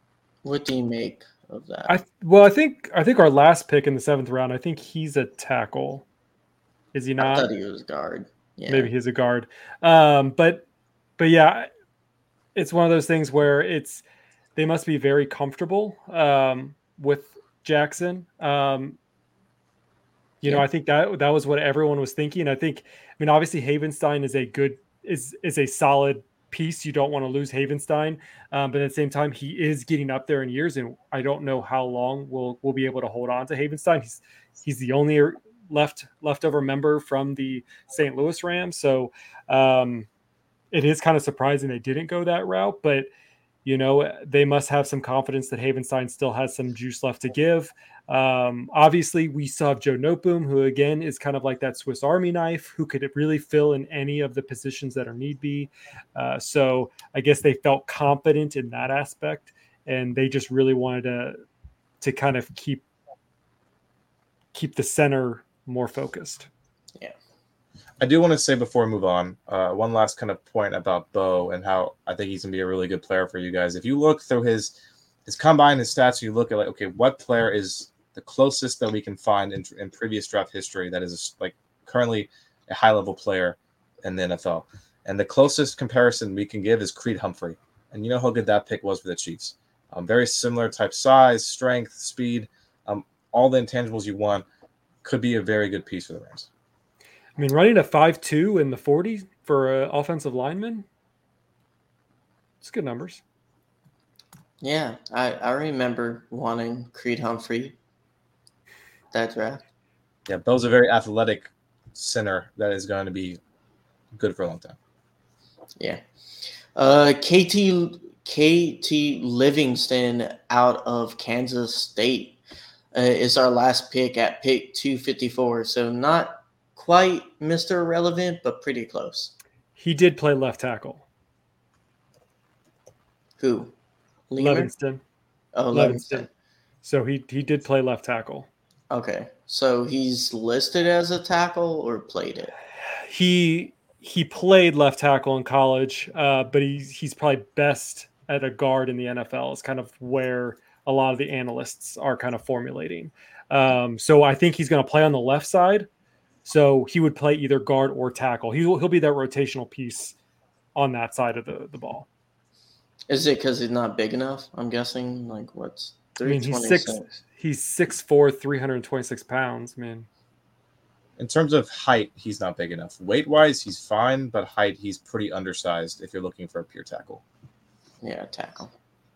S1: What do you make of that?
S2: I well, I think I think our last pick in the seventh round, I think he's a tackle. Is he
S1: I
S2: not?
S1: thought he was guard. Yeah.
S2: Maybe he's a guard. Um, but but yeah, it's one of those things where it's they must be very comfortable um, with Jackson. Um, you yeah. know, I think that that was what everyone was thinking. I think, I mean, obviously Havenstein is a good is is a solid piece. You don't want to lose Havenstein, um, but at the same time, he is getting up there in years, and I don't know how long we'll we'll be able to hold on to Havenstein. He's he's the only left leftover member from the Saint Louis Rams, so um, it is kind of surprising they didn't go that route. But you know, they must have some confidence that Havenstein still has some juice left to give. Um, obviously, we still have Joe Noteboom, who again is kind of like that Swiss Army knife, who could really fill in any of the positions that are need be. Uh, so I guess they felt confident in that aspect, and they just really wanted to to kind of keep keep the center more focused.
S1: Yeah.
S3: I do want to say before we move on, uh, one last kind of point about Bo and how I think he's going to be a really good player for you guys. If you look through his his combine, his stats, you look at like, okay, what player is the closest that we can find in, in previous draft history that is like currently a high-level player in the N F L. And the closest comparison we can give is Creed Humphrey. And you know how good that pick was for the Chiefs. Um, very similar type size, strength, speed, um, all the intangibles you want. Could be a very good piece for the Rams.
S2: I mean, running a five two in the forty for an offensive lineman, it's good numbers.
S1: Yeah, I, I remember wanting Creed Humphrey that draft.
S3: Yeah, Bo's a very athletic center that is going to be good for a long time.
S1: Yeah. Uh, K T K T Livingston out of Kansas State uh, is our last pick at pick two fifty-four. So not quite Mister Irrelevant, but pretty close.
S2: He did play left tackle.
S1: Who? Lemur?
S2: Levingston.
S1: Oh,
S2: Levingston.
S1: Levingston.
S2: So he he did play left tackle.
S1: Okay. So he's listed as a tackle or played it?
S2: He he played left tackle in college, uh, but he's he's probably best at a guard in the N F L. Is kind of where a lot of the analysts are kind of formulating. Um, so I think he's going to play on the left side. So he would play either guard or tackle. He'll he'll be that rotational piece on that side of the, the ball.
S1: Is it because he's not big enough? I'm guessing. Like what's three
S2: I mean, he's six. He's six four, three hundred twenty-six pounds. I mean,
S3: in terms of height, he's not big enough. Weight wise, he's fine, but height, he's pretty undersized. If you're looking for a pure tackle.
S1: Yeah, tackle.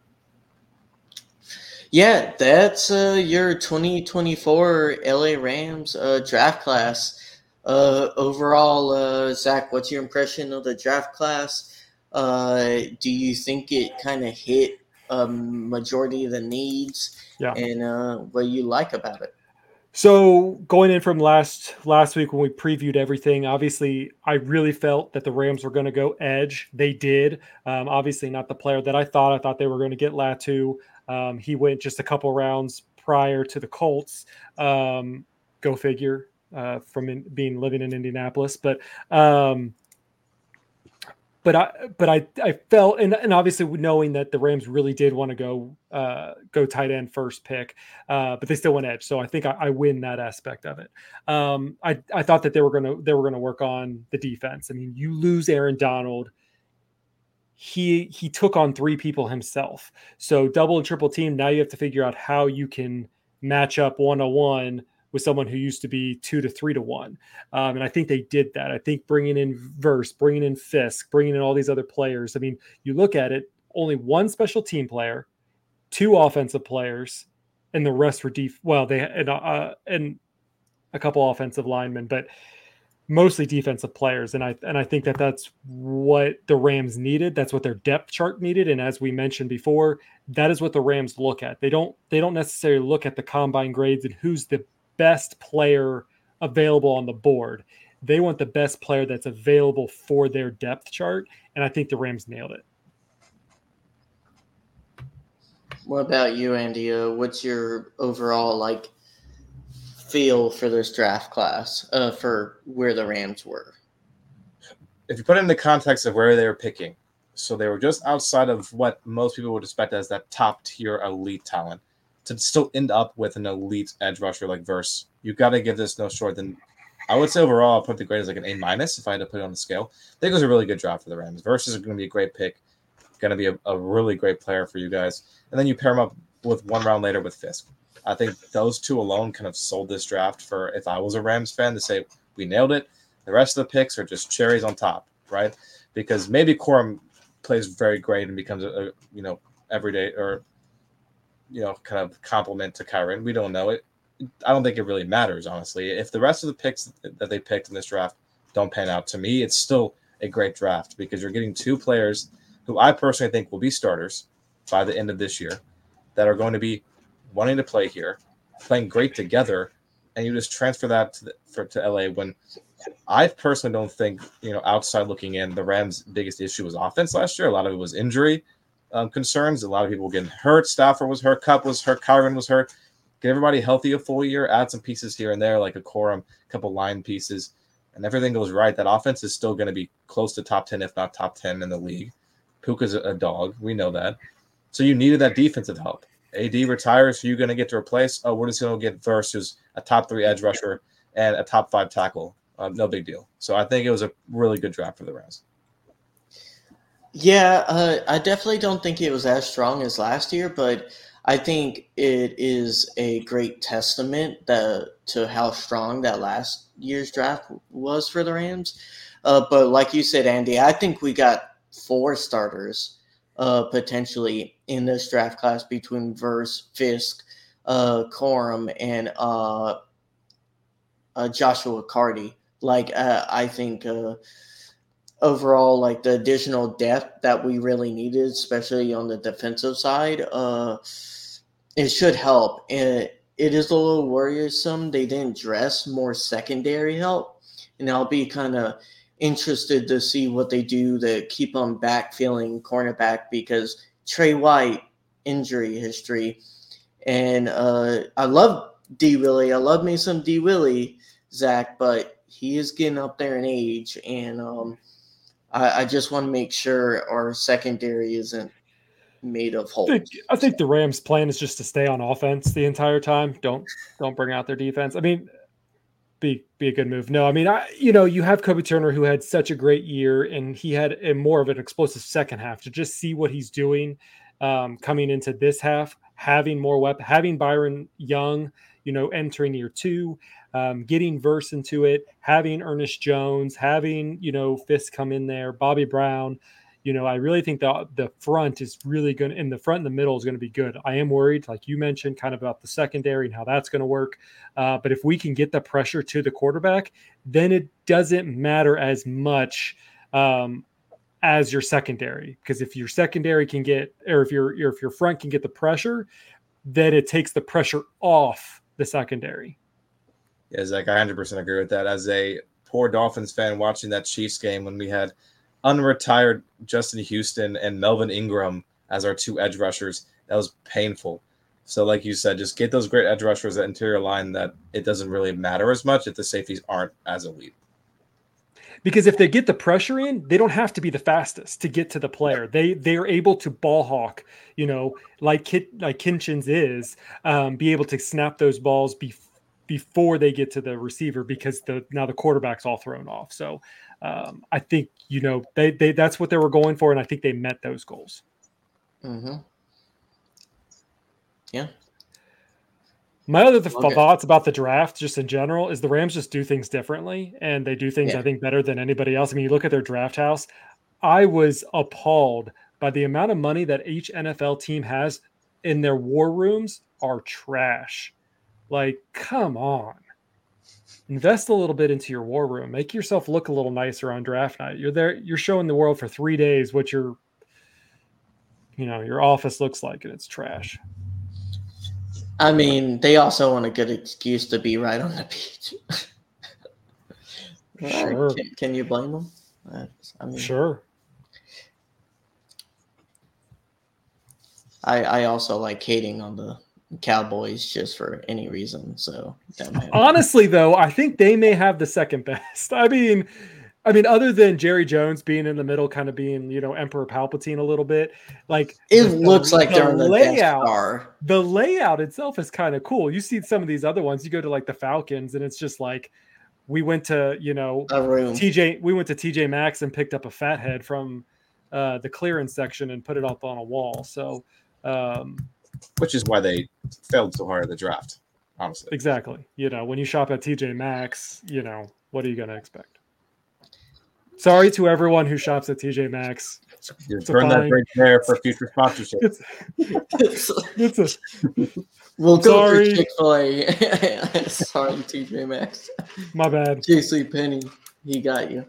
S1: Yeah, that's uh, your twenty twenty-four L A Rams uh, draft class. Uh, overall, uh, Zach, what's your impression of the draft class? Uh, do you think it kind of hit a majority of the needs?
S2: Yeah.
S1: And uh, what you like about it?
S2: So going in from last last week when we previewed everything, obviously I really felt that the Rams were going to go edge. They did. Um, obviously not the player that I thought. I thought they were going to get Latu. Um, he went just a couple rounds prior to the Colts. Um, go figure. Uh, from in, being living in Indianapolis, but um, but I but I I felt and, and obviously knowing that the Rams really did want to go uh, go tight end first pick, uh, but they still went edge. So I think I, I win that aspect of it. Um, I I thought that they were gonna they were gonna work on the defense. I mean, you lose Aaron Donald. He he took on three people himself. So double and triple team. Now you have to figure out how you can match up one on one with someone who used to be two to three to one. Um, and I think they did that. I think bringing in Verse, bringing in Fisk, bringing in all these other players. I mean, you look at it, only one special team player, two offensive players, and the rest were def- well, they and, uh, and a couple offensive linemen, but mostly defensive players. And I, and I think that that's what the Rams needed. That's what their depth chart needed. And as we mentioned before, that is what the Rams look at. They don't, they don't necessarily look at the combine grades and who's the best player available on the board. They want the best player that's available for their depth chart, and I think the Rams nailed it.
S1: What about you, Andy? Uh, what's your overall like feel for this draft class uh, for where the Rams were?
S3: If you put it in the context of where they were picking, So they were just outside of what most people would expect as that top tier elite talent. To still end up with an elite edge rusher like Verse, you got to give this no short than, I would say overall, I'll put the grade as like an A minus if I had to put it on the scale. I think it was a really good draft for the Rams. Verse is going to be a great pick, going to be a, a really great player for you guys. And then you pair him up with one round later with Fisk. I think those two alone kind of sold this draft for, if I was a Rams fan, to say we nailed it. The rest of the picks are just cherries on top, right? Because maybe Corum plays very great and becomes a, a you know everyday or you know kind of compliment to Kyren. We don't know it. I don't think it really matters, honestly. If the rest of the picks that they picked in this draft don't pan out, to me, it's still a great draft because you're getting two players who I personally think will be starters by the end of this year that are going to be wanting to play here, playing great together, and you just transfer that to, the, for, to L A when I personally don't think, you know, outside looking in, the Rams' biggest issue was offense last year. A lot of it was injury um, concerns. A lot of people were getting hurt. Stafford was hurt. Kupp was hurt. Kyren was hurt. Get everybody healthy a full year, add some pieces here and there, like a Corum, a couple line pieces, and everything goes right. That offense is still going to be close to top ten, if not top ten in the league. Puka's a dog. We know that. So you needed that defensive help. A D retires, so you're going to get to replace. Oh, we're just going to get Verse, who's a top three edge rusher and a top five tackle. Um, no big deal. So I think it was a really good draft for the Rams.
S1: Yeah, uh, I definitely don't think it was as strong as last year, but I think it is a great testament that, to how strong that last year's draft was for the Rams. Uh, but like you said, Andy, I think we got four starters uh, potentially in this draft class between Verse, Fisk, uh, Corum, and uh, uh, Joshua Carty. Like, uh, I think uh, overall, like the additional depth that we really needed, especially on the defensive side, uh, it should help. And it is a little worrisome they didn't dress more secondary help. And I'll be kind of interested to see what they do to keep them backfilling cornerback because Trey White, injury history. And uh, I love D. Willie. I love me some D. Willie, Zach, but he is getting up there in age. And um, I, I just want to make sure our secondary isn't made of holes.
S2: I think, I think the Rams' plan is just to stay on offense the entire time. Don't don't bring out their defense. I mean, be be a good move. No, I mean, I you know, you have Kobe Turner who had such a great year, and he had a more of an explosive second half. To just see what he's doing um, coming into this half, having more weapon, having Byron Young, you know, entering year two, um, getting Verse into it, having Ernest Jones, having you know Fisk come in there, Bobby Brown. You know, I really think the the front is really going to, in the front and the middle is going to be good. I am worried, like you mentioned, kind of about the secondary and how that's going to work. Uh, but if we can get the pressure to the quarterback, then it doesn't matter as much um, as your secondary. Because if your secondary can get, or if your if your front can get the pressure, then it takes the pressure off the secondary.
S3: Yeah, Zach, I one hundred percent agree with that. As a poor Dolphins fan watching that Chiefs game when we had unretired Justin Houston and Melvin Ingram as our two edge rushers, that was painful. So like you said, just get those great edge rushers at interior line that it doesn't really matter as much if the safeties aren't as elite.
S2: Because if they get the pressure in, they don't have to be the fastest to get to the player. They they are able to ball hawk, you know, like Kit, like Kinchins is, um, be able to snap those balls be, before they get to the receiver because the now the quarterback's all thrown off. So um, I think, you know, they, they that's what they were going for, and I think they met those goals.
S1: Mm-hmm. Yeah.
S2: My other th-
S1: Okay.
S2: thoughts about the draft, just in general, is the Rams just do things differently, and they do things,
S1: Yeah.
S2: I think, better than anybody else. I mean, you look at their draft house. I was appalled by the amount of money that each N F L team has in their war rooms are trash. Like, come on. Invest a little bit into your war room. Make yourself look a little nicer on draft night. You're there, you're showing the world for three days what your, you know, your office looks like, and it's trash.
S1: I mean, they also want a good excuse to be right on the beach.
S2: Sure.
S1: Can, can you blame them? Uh, I mean,
S2: Sure.
S1: I, I also like hating on the Cowboys just for any reason. So that might
S2: Honestly, though, I think they may have the second best. I mean, I mean, other than Jerry Jones being in the middle, kind of being, you know, Emperor Palpatine a little bit, like
S1: it
S2: the,
S1: looks
S2: the,
S1: like
S2: the
S1: they're on the Death
S2: layout,
S1: Star.
S2: the layout itself is kind of cool. You see some of these other ones, you go to like the Falcons and it's just like, we went to, you know,
S1: A room.
S2: T J, we went to T J Maxx and picked up a fathead from uh, the clearance section and put it up on a wall. So, um,
S3: which is why they failed so hard at the draft, honestly.
S2: Exactly. You know, when you shop at T J Maxx, you know, what are you going to expect? Sorry to everyone who shops at T J Maxx.
S3: You burn that bridge there for future sponsorship.
S2: It's, it's a,
S1: we'll
S2: I'm
S1: go
S2: sorry.
S1: for Chick-fil-A. Sorry, T J Maxx.
S2: My bad.
S1: J C Penney, he got you.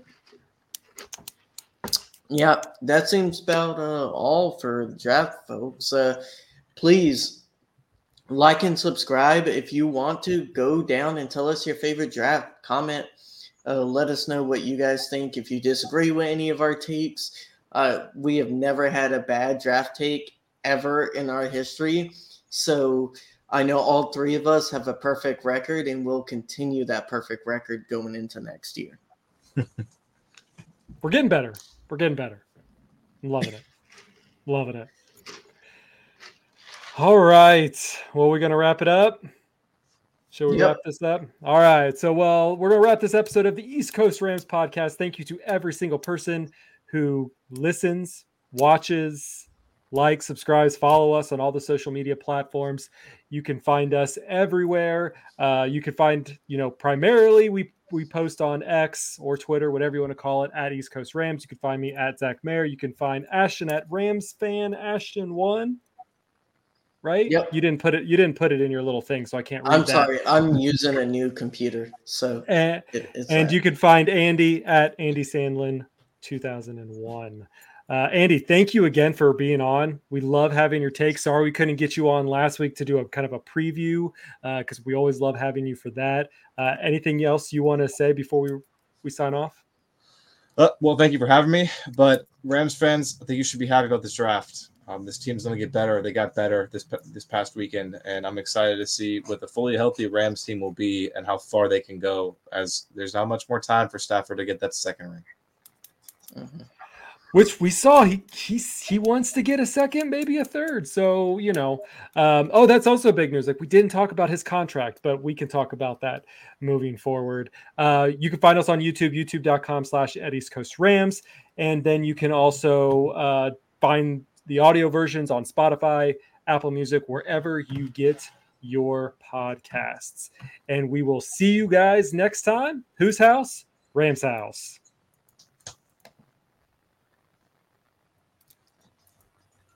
S1: Yeah, that seems about uh, all for the draft, folks. Uh, please like and subscribe. If you want to, go down and tell us your favorite draft. Comment. Uh, let us know what you guys think. If you disagree with any of our takes, uh, we have never had a bad draft take ever in our history. So I know all three of us have a perfect record, and we'll continue that perfect record going into next year.
S2: We're getting better. We're getting better. I'm loving it. Loving it. All right. Well, we're going to wrap it up. Shall we
S1: Yep.
S2: wrap this up? All right. So, well, we're going to wrap this episode of the East Coast Rams podcast. Thank you to every single person who listens, watches, likes, subscribes, follow us on all the social media platforms. You can find us everywhere. Uh, you can find, you know, primarily we we post on X or Twitter, whatever you want to call it, at East Coast Rams. You can find me at Zach Mayer. You can find Ashton at Rams Fan Ashton one. Right?
S1: Yep.
S2: You didn't put it. You didn't put it in your little thing, so I can't read
S1: I'm
S2: that.
S1: sorry. I'm using a new computer, so
S2: And,
S1: it, it's
S2: and
S1: that.
S2: you can find Andy at Andy Sandlin two thousand one. Uh, Andy, thank you again for being on. We love having your take. Sorry we couldn't get you on last week to do a kind of a preview because uh, we always love having you for that. Uh, anything else you want to say before we we sign off?
S3: Uh, well, thank you for having me. But Rams fans, I think you should be happy about this draft. Um, this team's going to get better. They got better this this past weekend, and I'm excited to see what the fully healthy Rams team will be and how far they can go, as there's not much more time for Stafford to get that second ring.
S2: Mm-hmm. Which we saw he he he wants to get a second, maybe a third. So, you know, um, oh, that's also big news. Like we didn't talk about his contract, but we can talk about that moving forward. Uh, you can find us on YouTube, youtube.com slash at East Coast Rams. And then you can also uh, find the audio versions on Spotify, Apple Music, wherever you get your podcasts. And we will see you guys next time. Whose house? Rams house.